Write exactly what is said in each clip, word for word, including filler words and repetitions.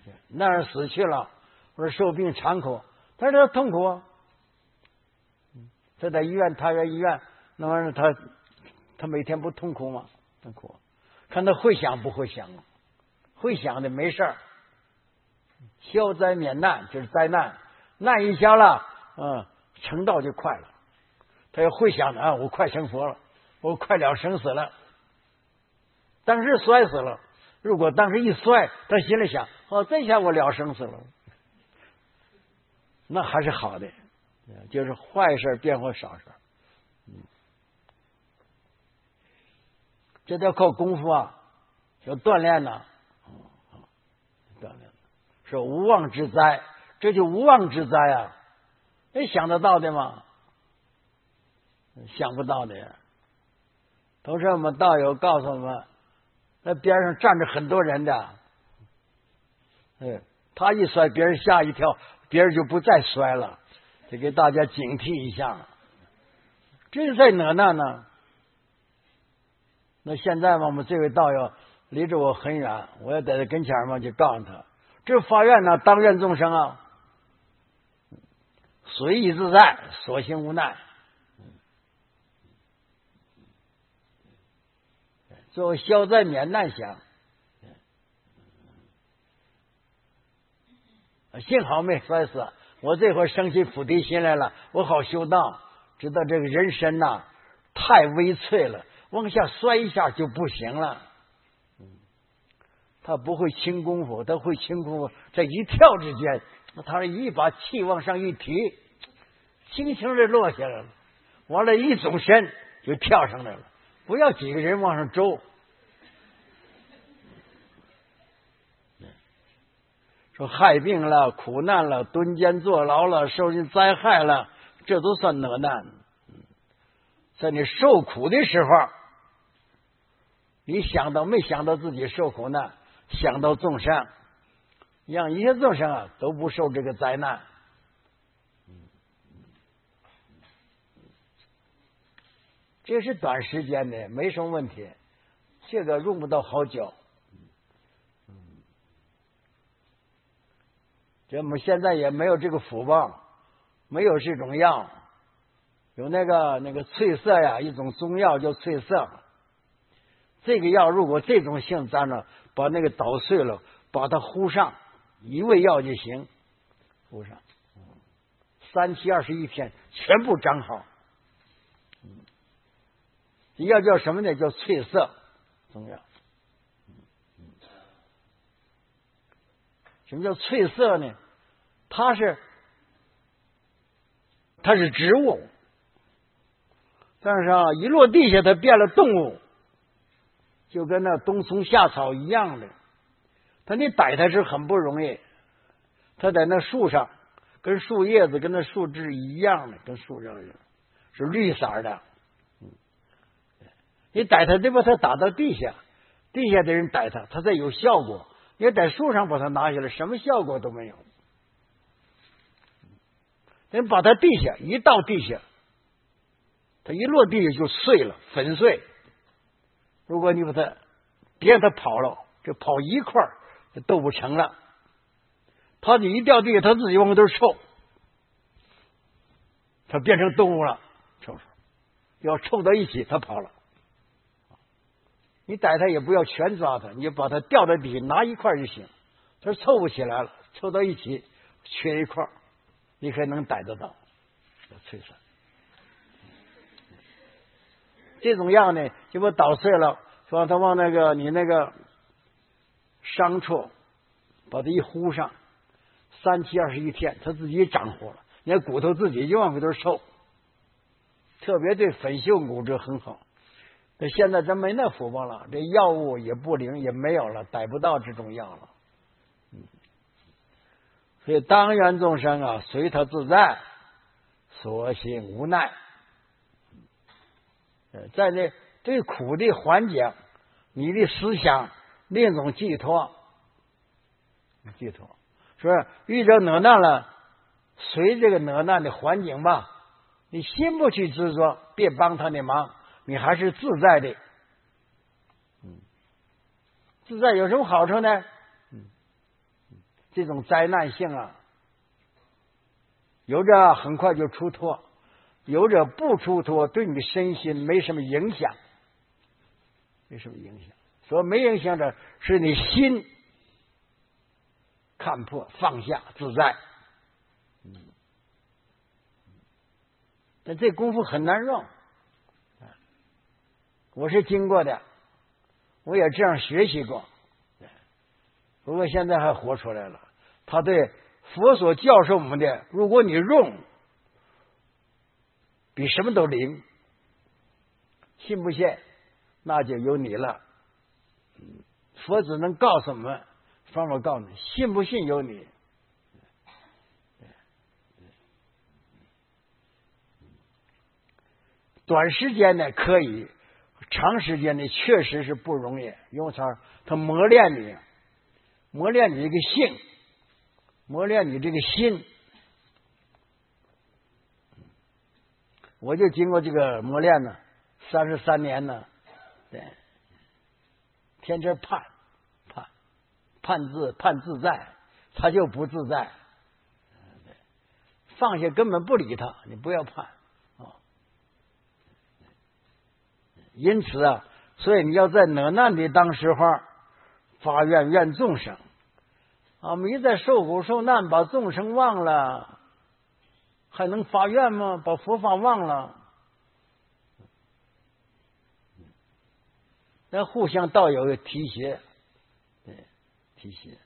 那人死去了，或者受病残酷，但是他痛苦啊。他在医院，他在医院，那玩意儿他他每天不痛苦吗？痛苦。看他会想不会想，会想的没事儿。消灾免难就是灾难，难一消了，嗯，成道就快了。他要会想的啊，我快成佛了，我快了生死了。当时摔死了，如果当时一摔，他心里想，哦，这下我了生死了，那还是好的，就是坏事变为少事。嗯，这叫靠功夫啊，要锻炼呐、啊，锻炼。说无妄之灾，这就无妄之灾啊！你想得到的吗？想不到的呀。同时，我们道友告诉我们，那边上站着很多人的，哎，他一摔，别人吓一跳，别人就不再摔了，得给大家警惕一下。这是在哪难呢？那现在嘛，我们这位道友离着我很远，我也在他跟前嘛，就告诉他。这法院呢，当愿众生啊，随意自在，所行无奈。作为消灾免难想，幸好没摔死。我这会生起菩提心来了，我好修道，知道这个人身呐、啊、太微脆了，往下摔一下就不行了。他不会轻功夫，他会轻功夫，在一跳之间，他是一把气往上一提，轻轻的落下来了，完了，一纵身就跳上来了，不要几个人往上周。说害病了、苦难了、蹲监坐牢了、受人灾害了，这都算哪难。在你受苦的时候，你想到没想到自己受苦难？想到众生，让一切众生啊都不受这个灾难。这是短时间的，没什么问题，这个用不到好久。这我们现在也没有这个福报，没有这种药，有那个那个翠色呀，一种中药叫翠色。这个药如果这种性咱呢，把那个捣碎了，把它糊上，一味药就行，糊上，三七二十一天全部长好。这药叫什么呢？叫翠色中药。什么叫翠色呢？它是它是植物，但是啊，一落地下它变了动物，就跟那冬虫夏草一样的。它你逮它是很不容易，它在那树上，跟树叶子跟那树枝一样的，跟树上一样，是绿色的。你逮它得把它打到地下，地下的人逮它，它才有效果。你在树上把它拿下来，什么效果都没有。人把它地下一到地下，它一落地下就碎了，粉碎。如果你把它别让它跑了，这跑一块儿就斗不成了。它你一掉地下，它自己往回头臭，它变成动物了，臭臭，要凑到一起，它跑了。你逮它也不要全抓它，你就把它掉在地下，拿一块就行。它凑不起来了，凑到一起缺一块，你还能逮得到。翠色这种药呢，就把捣碎了，说它往那个你那个伤处，把它一糊上，三七二十一天，它自己长活了，你看骨头自己就往回头瘦，特别对粉锈骨质很好。那现在咱没那福报了，这药物也不灵，也没有了，逮不到这种药了。嗯，所以当愿众生啊，随他自在，所行无奈。在这最苦的环境，你的思想另一种寄托，寄托，说遇着哪难了，随这个哪难的环境吧，你心不去执着，别帮他的忙。你还是自在的，嗯，自在有什么好处呢？嗯， 这种灾难性啊，有着很快就出脱，有着不出脱，对你的身心没什么影响，没什么影响。所以没影响的是你心看破、放下、自在。嗯，但这功夫很难用，我是经过的，我也这样学习过，不过现在还活出来了。他对佛所教授我们的，如果你用，比什么都灵。信不信，那就由你了。佛只能告诉我们方法，告诉你，信不信由你。短时间呢可以，长时间呢确实是不容易，因为它它磨练你，磨练你这个性，磨练你这个心。我就经过这个磨练呢，三十三年呢，对，天天盼盼盼自盼自在，他就不自在，放下根本不理他，你不要盼。因此啊，所以你要在哪难的当时候发愿愿众生啊，没在受苦受难，把众生忘了，还能发愿吗？把佛法忘了，那互相道友提携，对，提携，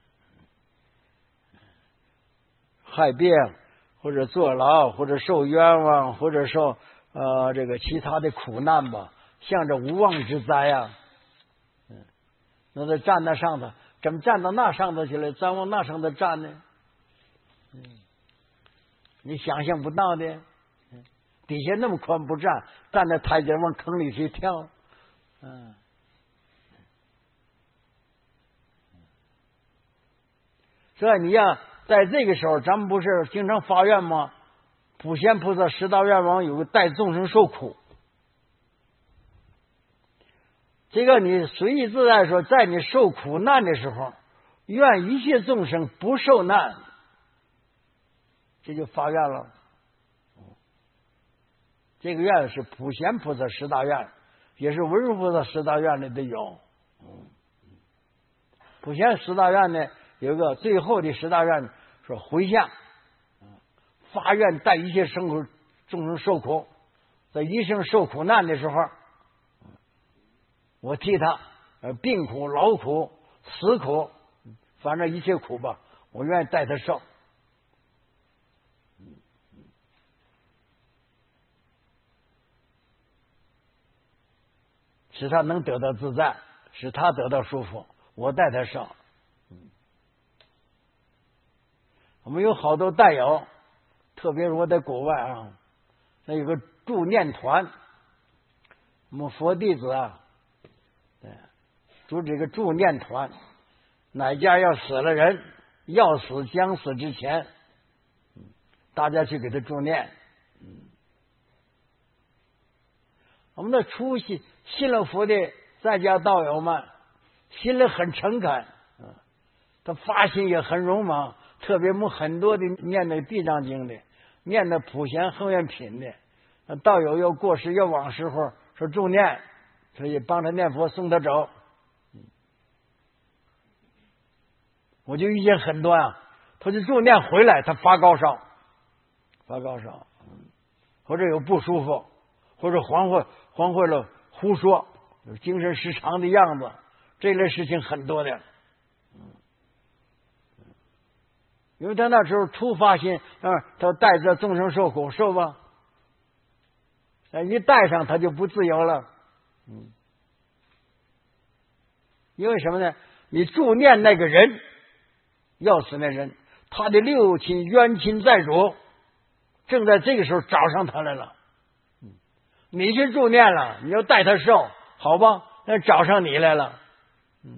害病或者坐牢或者受冤枉或者受呃这个其他的苦难吧。向着无妄之灾啊，嗯，那他站在上头，怎么站到那上头去了？咱往那上头站呢？嗯，你想象不到的，底下那么宽不站，站在台阶往坑里去跳，嗯，所以你要在这个时候，咱们不是经常发愿吗？普贤菩萨十大愿望有个代众生受苦。这个你随意自在说，在你受苦难的时候，愿一切众生不受难，这就发愿了。这个愿是普贤菩萨十大愿，也是文殊菩萨十大愿里的有。普贤十大愿呢，有一个最后的十大愿说回向，发愿带一切生苦众生受苦，在一生受苦难的时候。我替他，呃，病苦、劳苦、死苦，反正一切苦吧，我愿意带他受。使他能得到自在，使他得到舒服，我带他受。我们有好多带友，特别是我在国外啊，那有个助念团，我们佛弟子啊。组织个助念团，哪家要死了人，要死将死之前，大家去给他助念。我们的出息信了佛的在家道友们，心里很诚恳，他发心也很勇猛，特别我们很多的念那个地藏经的，念那普贤恒愿品的，道友要过世要往时候说助念，所以帮他念佛送他走。我就遇见很多啊，他就助念回来，他发高烧，发高烧，或者有不舒服，或者黄会黄会了胡说，有精神失常的样子，这类事情很多的。因为他那时候突发心，啊，他带着众生受苦，受吧，一带上他就不自由了。嗯，因为什么呢？你助念那个人。要死那人，他的六亲冤亲债主正在这个时候找上他来了。你去助念了，你要带他受，好吧？那找上你来了。嗯，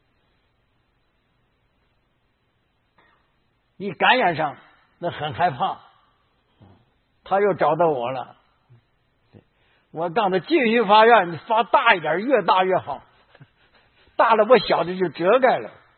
一感染上，那很害怕。他又找到我了，我告诉他继续发愿，你发大一点，越大越好。大了我小的就遮盖了。